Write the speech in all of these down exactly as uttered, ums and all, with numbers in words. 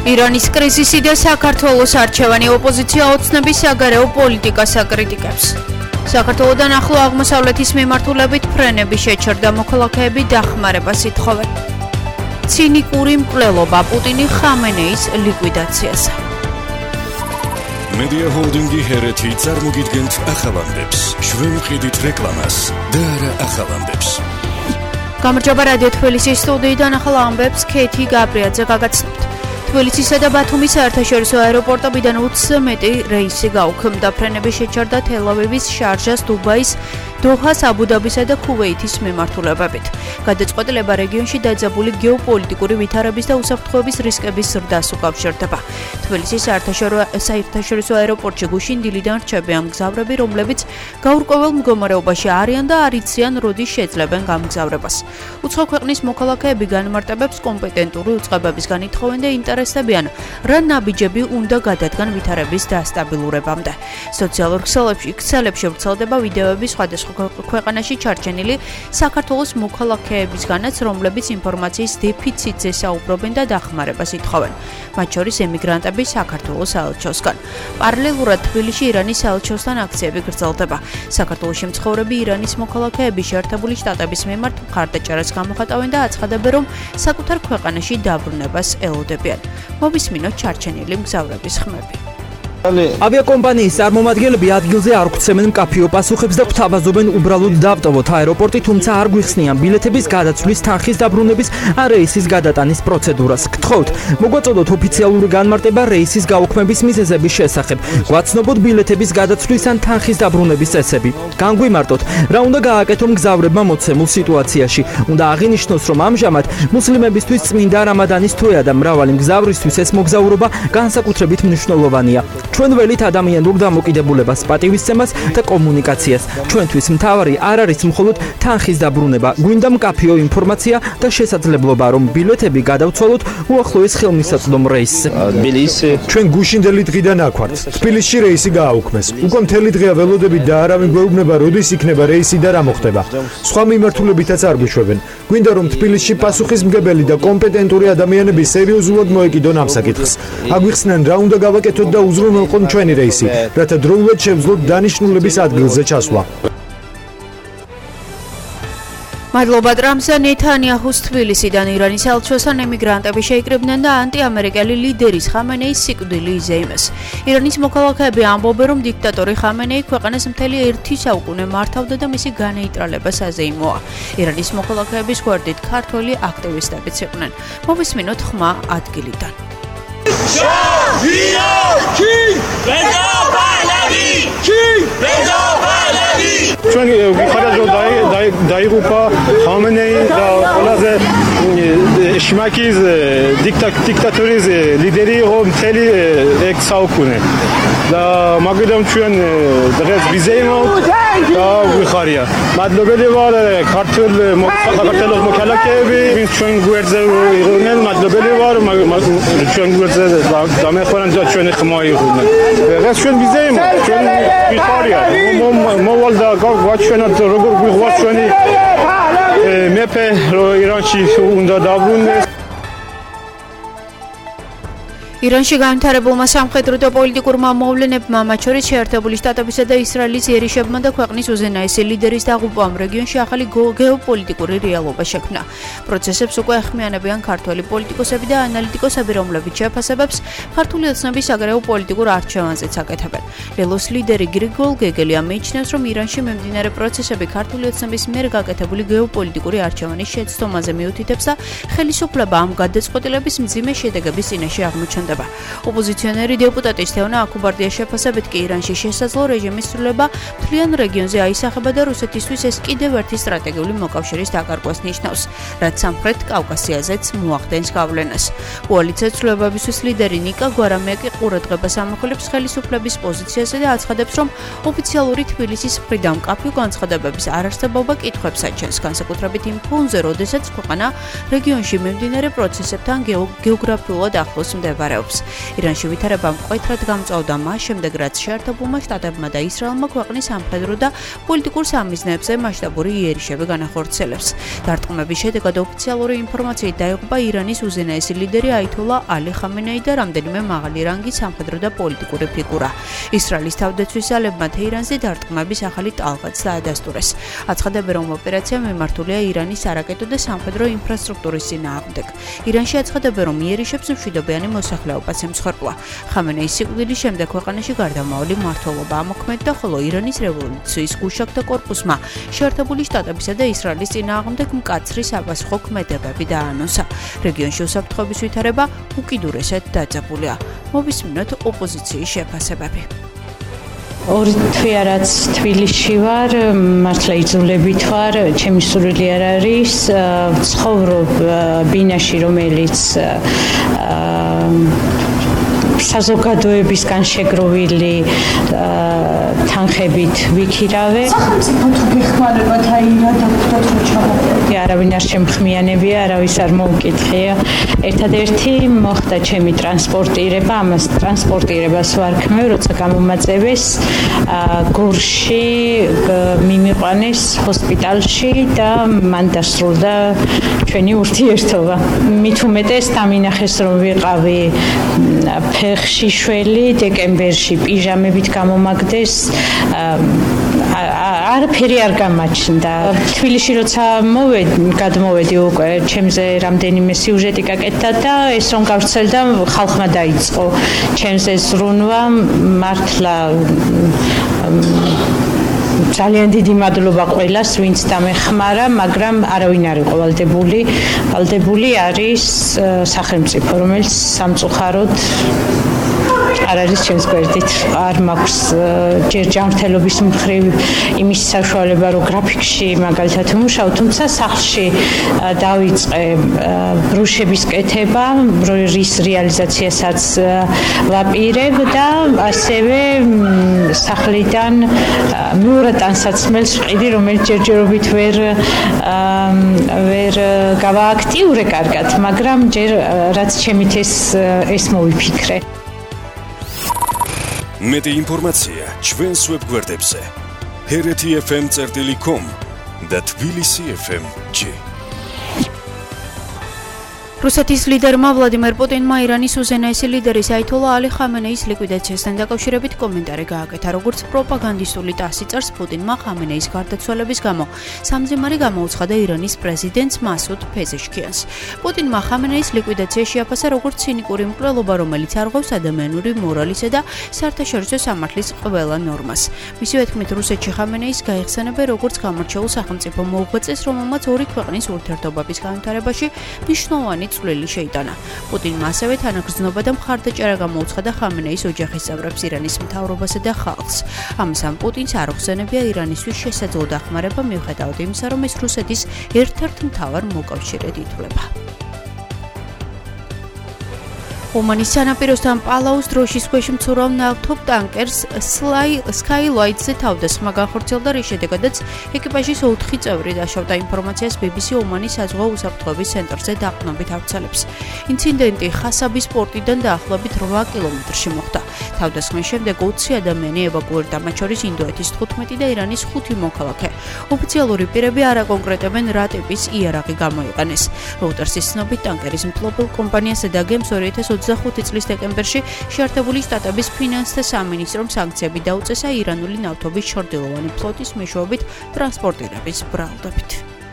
ირანის კრიზისი და საქართველოს არჩევანი ოპოზიცია ოცნების საგარეო პოლიტიკას აკრიტიკებს. საქართველოდან ახლო აღმოსავლეთის მიმართულებით ფრენები შეჩერდა, მოქალაქეები დახმარებას ითხოვენ. ცინიკური მკვლელობა პუტინი ხამენეის ლიკვიდაციაზე. Media holdingi hereti წარმოგიდგენთ ახალამდებს, შვენმყიდით რეკლამას და არა ახალამდებს. გამარჯობა რადიო თბილისის სტუდიიდან ახალ ამბებს ქეთი გაბრიაძე გაგაცნობთ. თბილისისა და ბათუმის საერთაშორისო აეროპორტებიდან ოცზე მეტი რეისი გაუქმდა. ფრენები შეჩერდა თელ-ავივის, შარჟას, დუბაის, დოჰას, აბუ-დაბისა და ქუვეითის მიმართულებებით. გადაწყვეტილება რეგიონში დაძაბული გეოპოლიტიკური ვითარების და უსაფრთხოების რისკების ზრდას უკავშირდება. თბილისის საერთაშორისო აეროპორტში გუშინ დილიდან რჩებიან მგზავრები, რომლებიც გაურკვეველ მდგომარეობაში არიან და არ იციან როდის შეძლებენ გამგზავრებას. უცხო ქვეყნის მოქალაქეები განმარტებებს კომპეტენტური უწყებებისგან ითხოვენ და ინტერესდებიან, რა ნაბიჯები უნდა გადადგან ვითარების დასტაბილურებამდე. სოციალურ ქსელებში ვრცელდება ვიდეოები სხვადასხვა ქვეყანაში ჩარჩენილი საქართველოს მოქალაქეებისგანაც, რომლებიც ინფორმაციის დეფიციტზე საუბრობენ და დახმარებას ითხოვენ. მათ შორის ემიგრანტები საქართველოს საელჩოსგან. პარალელურად თბილისში ირანის საელჩოსთან აქციები გრძელდება. საქართველოში მცხოვრები ირანის მოქალაქეები შეერთებული შტატების მიმართ მხარდაჭერას გამოხატავენ და აცხადებენ, რომ საკუთარ ქვეყანაში დაბრუნებას ელოდებიან. მოვისმინოთ ჩარჩენილი მგზავრების ხმები. ავიაკომპანიის წარმომადგენლები ადგილზე არ გვცემენ მკაფიო პასუხებს და გვთავაზობენ უბრალოდ დავტოვოთ აეროპორტი, თუმცა არ გვიხსნიან ბილეთების გადაცვლის, თანხის დაბრუნების ან რეისის გადატანის პროცედურას. გთხოვთ, მოგვაწოდოთ ოფიციალური განმარტება რეისის გაუქმების მიზეზების შესახებ. გვაცნობოთ ბილეთების გადაცვლის ან თანხის დაბრუნების წესები. განგვიმარტოთ, რა უნდა გააკეთო მგზავრებმა მოცემულ სიტუაციაში. უნდა აღინიშნოს, რომ ამჟამად მუსლიმებისთვის წმინდა რამადანის თვეა და მრავალი მგზავრისთვის ეს მოგზაურობა განსაკუთრებით მნიშვნელოვანია. ჩვენ ველით ადამიანურ დამოკიდებულებას, პატივისცემას და კომუნიკაციას. ჩვენთვის მთავარი არ არის მხოლოდ თანხის დაბრუნება, გვინდა მკაფიო ინფორმაცია და შესაძლებლობა, რომ ბილეთები გადავცვალოთ უახლოეს ხელმისაწვდომ რეისზე. თბილისი ჩვენ გუშინდელი დღიდან აქ ვართ. თბილისში რეისი გააუქმეს. უკვე მთელი დღეა ველოდებით და არავინ გვეუბნება, როდის იქნება რეისი და რა მოხდება. სხვა მიმართულებითაც არ გვიშვებენ. გვინდა რომ თბილისში პასუხისმგებელი და კომპეტენტური ადამიანები სერიოზულად მოეკიდონ ამ საკითხს. აგვიხსნენ რა უნდა გავაკეთოთ და უზრუნველყოთ ჩვენი რეისი, რათა დროულად შევძლოთ დანიშნულების ადგილზე ჩასვლა. მადლობა ტრამპს და ნეთანიაჰუს თბილისიდან ირანის საელჩოსთან ემიგრანტები შეიკრიბნენ და ანტიამერიკელი ლიდერის ხამენეის სიკვდილი იზეიმეს. ირანის მოქალაქეები ამბობენ, რომ დიქტატორი ხამენეი ქვეყანას მთელი ერთი საუკუნე მართავდა და მისი განეიტრალება საზეიმოა. ირანის მოქალაქეების გვერდით ქართველი აქტივისტებიც იყვნენ. მოვისმინოთ ხმა ადგილიდან. ჩვენ ვიხარეთ რომ დაიღუპა ხამენეი და ყველაზე შმაკის დიქტატორის ლიდერი იყო მთელი ექვს საუკუნე და მაგდროულ ჩვენ დღეს ვიზეიმოთ და ვიხარია. მადლობელი ვარ ქართულ საქართველოს მოქალაქეები, ვინც ჩვენ გვერდზე იყვნენ, მადლობელი ვარ ჩვენ გვერდზე დამეხმარებიან და ჩვენი ხმა იყვნენ. დღეს ჩვენ ვიზეიმოთ, ჩვენ ვიხარია. მოვალ და გვაჩვენოთ როგორ გვიღვას ჩვენი მეფე ირანში უნდა დაბრუნდეს. ირანში განვითარებულმა სამხედრო და პოლიტიკურმა მოვლენებმა, მათ შორის შეერთებული შტატებისა და ისრაელის იერიშებმა და ქვეყნის უზენაესი ლიდერის დაღუპვამ რეგიონში ახალი გეოპოლიტიკური რეალობა შექმნა. პროცესებს უკვე ეხმიანებიან ქართველი პოლიტიკოსები და ანალიტიკოსები, რომლებიც შეფასებებს ქართული ოცნების საგარეო პოლიტიკურ არჩევანზეც აკეთებენ. ლელოს ლიდერი გრიგოლ გეგელია მიიჩნევს, რომ ირანში მიმდინარე პროცესები ქართული ოცნების მიერ გაკეთებული გეოპოლიტიკური არჩევანის შეცდომაზე მიუთითებს და ხელისუფლება ამ გადაწყვეტილების მძიმე შედეგების წინაშე აღმოჩნდება. ოპოზიციონერი დეპუტატი სტეონა აკუბარდია შეფასებით კი ირანში შესაძლო რეჟიმის ცვლილება მთლიან რეგიონზე აისახება და რუსეთისთვის ეს კიდევ ერთი სტრატეგიული მოკავშირის დაკარგვას ნიშნავს, რაც სამხრეთ კავკასიაზეც მოახდენს გავლენას. კოალიცია ცვლილებებისთვის ლიდერი ნიკა გვარამიაკი ყურადღებას ამახვილებს ხელისუფლების პოზიციაზე და აცხადებს, რომ ოფიციალური თბილისის მხრიდან მკაფიო განცხადებების არარსებობა კითხვებს აჩენს, განსაკუთრებით იმ ფონზე, როდესაც ქვეყანა რეგიონში მიმდინარე პროცესებთან გეოგრაფიულად ახლოს მდებარეობს. მდებარეობს. ირანში ვითარება მკვეთრად გამწვავდა მას შემდეგ, რაც შეერთებულმა შტატებმა და ისრაელმა ქვეყნის სამხედრო და პოლიტიკურ სამიზნეებზე მასშტაბური იერიშები განახორციელებს. დარტყმების შედეგად ოფიციალური ინფორმაციით დაიღუპა ირანის უზენაესი ლიდერი აითოლა ალი ხამენეი და რამდენიმე მაღალი რანგის სამხედრო და პოლიტიკური ფიგურა. ისრაელის თავდაცვის ძალებმა თეირანზე დარტყმების ახალი ტალღაც დაადასტურეს. აცხადებენ, რომ ოპერაცია მიმართულია ირანის არაკეტო და სამხედრო ინფრასტრუქტურის წინააღმდეგ. ირანში აცხადებენ, რომ იერიშებს მშვიდობიანი მოსახლეობაც ემსხვერპლა. ხამენეის სიკვდილის შემდეგ ქვეყანაში გარდამავალი მმართველობა ამოქმედდა, ხოლო ირანის რევოლუციის გუშაგთა კორპუსმა შეერთებული შტატებისა და ისრაელის წინააღმდეგ მკაცრი საპასუხო ქმედებები დაანონსა. რეგიონში უსაფრთხოების ვითარება უკიდურესად დაძაბულია. მოვისმინოთ ოპოზიციის შეფასებები. ორი თვე რაც თბილისში ვარ, მართლა იძულებით ვარ, ჩემი სურვილი არ არის, ცხოვრობ ბინაში, რომელიც საზოგადოებისგან შეგროვილი თანხებით ვიქირავე. სახელმწიფო თუ გეხმარება თაირა და ფუტოთ რო ჩამოვიდა. არავინ არ შემხმიანებია, არავის არ მოუკითხია. ერთადერთი მოხდა ჩემი ტრანსპორტირება, ამას ტრანსპორტირებას ვარქმევ, როცა გამომაწევეს გორში მიმიყვანეს ჰოსპიტალში და მან დასრულდა ჩვენი ურთიერთობა. მით უმეტეს დამინახეს, რომ ვიყავი ფეხში შველი, დეკემბერში პიჟამებით გამომაგდეს, არაფერი არ გამაჩნდა. თბილისში როცა მოვედი, გადმოვედი უკვე, ჩემზე რამდენიმე სიუჟეტი გაკეთდა და ეს რომ გავრცელდა, ხალხმა დაიწყო ჩემზე ზრუნვა, მართლა ძალიან დიდი მადლობა ყველას, ვინც დამეხმარა, მაგრამ არავინ არ იყო ვალდებული. ვალდებული არის სახელმწიფო, რომელიც სამწუხაროდ არ არის ჩვენს გვერდით. არ მაქვს ჯერ ჯანმრთელობის მხრივ იმის საშუალება, რომ გრაფიკში მაგალითად ვმუშაო, თუმცა სახლში დავიწყე ბრუშების კეთება, რის რეალიზაციასაც ვაპირებ და ასევე სახლიდან მეორე ტანსაცმელს ვყიდი, რომელიც ჯერჯერობით ვერ ვერ გავააქტიურე კარგად, მაგრამ ჯერ რაც ჩემით ეს ეს მოვიფიქრე. მეტი ინფორმაცია ჩვენს ვებგვერდებზე ჰერეთი ეფ ემ წერტილი კომ და თბილისი ეფ ემ ჯი. რუსეთის ლიდერმა ვლადიმერ პუტინმა ირანის უზენაესი ლიდერის აითოლა ალი ხამენეის ლიკვიდაციასთან დაკავშირებით კომენტარი გააკეთა. როგორც პროპაგანდისტული ტასი წერს, პუტინმა ხამენეის გარდაცვალების გამო სამძიმარი გამოუცხადა ირანის პრეზიდენტს მასუდ პეზეშკიანს. პუტინმა ხამენეის ლიკვიდაცია შეაფასა როგორც ცინიკური მკვლელობა, რომელიც არღვევს ადამიანური მორალისა და საერთაშორისო სამართლის ყველა ნორმას. მისივე თქმით, რუსეთში ხამენეის გაიხსენებენ როგორც გამორჩეულ სახელმწიფო მოღვაწეს, რომელმაც ორი ქვეყნის ურთიერთობების განვითარებაში მნიშვნელოვანი წვლილი შეიტანა. პუტინმა ასევე თანაგრძნობა და მხარდაჭერა გამოუცხადა ხამენეის ოჯახის წევრებს, ირანის მთავრობასა და ხალხს. ამასთან პუტინს არ უხსენებია ირანისთვის შესაძლო დახმარება, მიუხედავად იმისა, რომ ის რუსეთის ერთ-ერთ მთავარ მოკავშირედ ითვლება. ომანის სანაპიროსთან პალაუს დროშის ქვეშ მცურავ ნავთობ ტანკერს სკაილაიტზე თავდასხმა განხორციელდა, რის შედეგადაც ეკიპაჟის ოთხი წევრი დაშავდა. ინფორმაციას ბი ბი სი ომანის საზღვაო უსაფრთხოების ცენტრზე დაყრდნობით ავრცელებს. ინციდენტი ხასაბის პორტიდან დაახლოებით რვა კილომეტრში მოხდა. თავდასხმის შემდეგ ოცი ადამიანი ევაკუირდა, მათ შორის ინდოეთის თხუთმეტი და ირანის ხუთი მოქალაქე. ოფიციალური პირები არ აკონკრეტებენ, რა ტიპის იარაღი გამოიყენეს. როუტერსის ცნობით, ტანკერის მფლობელ კომპანიასა და გემს ორი ათას ოცდახუთი წლის დეკემბერში შეერთებული შტატების ფინანსთა სამინისტრომ სანქციები დაუწესა ირანული ნავთობის ჩრდილოვანი ფლოტის მეშვეობით ტრანსპორტირების ბრალდებით.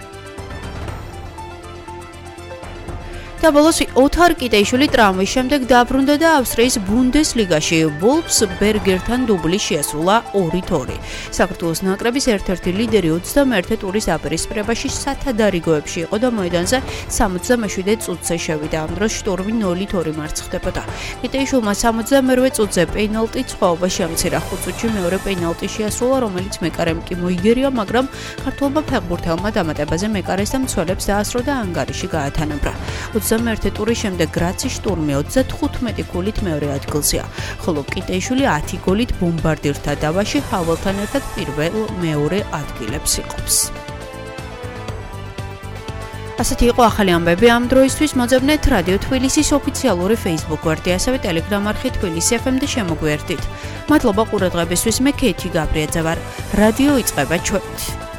და ბოლოს ოთარ კიტეიშვილი ტრამვის შემდეგ დაბრუნდა და ავსტრიის ბუნდესლიგაში ვოლფსბერგერთან დუბლი შეასრულა ორით ორი. საქართველოს ნაკრების ერთ-ერთი ლიდერი ოცდამეერთე ტურის დაპირისპირებაში სათადარიგოებში იყო და მოედანზე სამოცდამეშვიდე წუთზე შევიდა. ამ დროს შტორმი ნულით ორი მარცხ ხდებოდა. კიტეიშვილმა სამოცდამერვე წუთზე პენალტი სხვაობა შემცირა. ხუთ წუთში მეორე პენალტი შეასრულა, რომელიც მეკარემ კი მოიგერია, მაგრამ ქართველმა ფეხბურთელმა დამატებაზე მეკარეს და მცველებს დაასრო და ანგარიში გაათანაბრა. ოცდამეერთე ტურის შემდეგ გრაცის შტურმი ოცდათხუთმეტი გოლით მეორე ადგილზეა, ხოლო კიტეიშვილი ათი გოლით ბომბარდირთა დავაში ჰაველთან ერთად პირველ მეორე ადგილებს იყოფს. ასეთი იყო ახალი ამბები ამ დროისთვის. მოძებნეთ რადიო თბილისის ოფიციალური Facebook გვერდი, ასევე Telegram არხი თბილისი ეფ ემ და შემოგვიერთდით. მადლობა ყურადღებისთვის, მე ქეითი გაბრიაძე ვარ. რადიო იწყება ჩვენით.